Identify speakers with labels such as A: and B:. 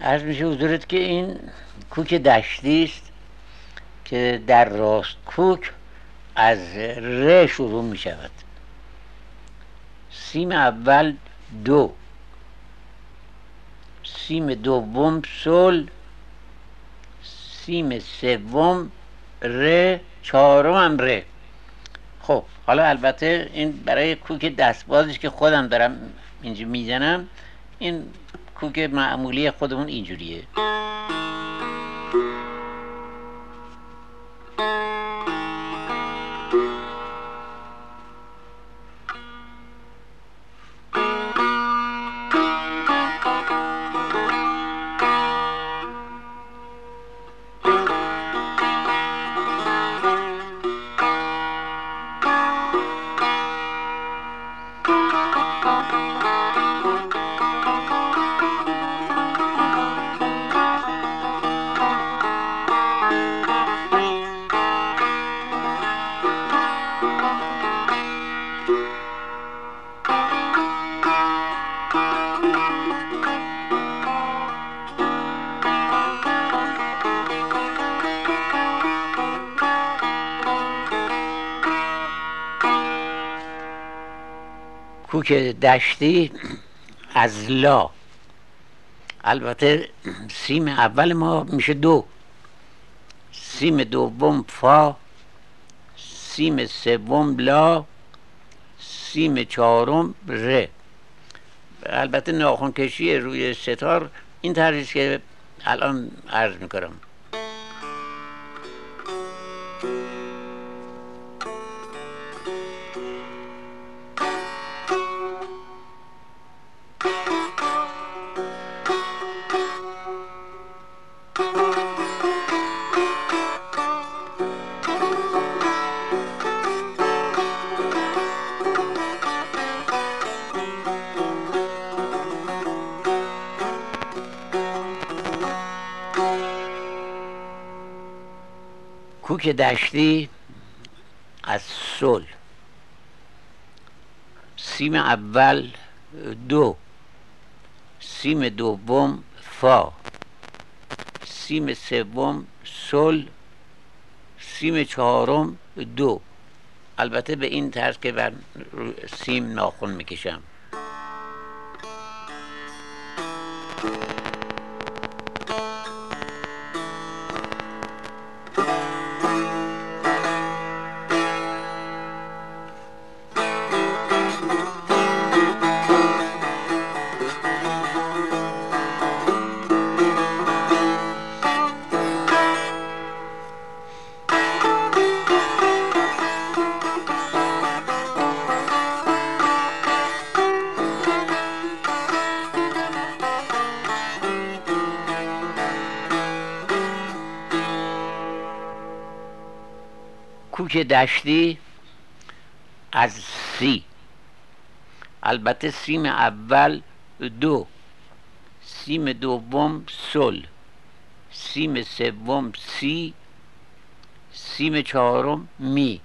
A: عرض میشه حضورت که این کوک دشتی است که در راست کوک از ر شروع می شود. سیم اول دو، سیم دوم سل، سیم سوم ر، چهارم هم ر. خب حالا البته این برای کوک دستبازش که خودم دارم اینجا میزنم، این کوک معمولی خودمون اینجوریه. کوک دشتی از لا، البته سیم اول ما میشه دو، سیم دوم فا، سیم سوم لا، سیم چهارم ر. البته ناخن کشی روی ستار این طرزی که الان عرض میکنم. کوک دشتی از سل، سیم اول دو، سیم دوم فا، سیم سوم سل، سیم چهارم دو. البته به این طرز که بر سیم ناخن میکشم. کوک دشتی از سی، البته سیم اول دو، سیم دوم سل، سیم سوم سی، سیم چهارم می.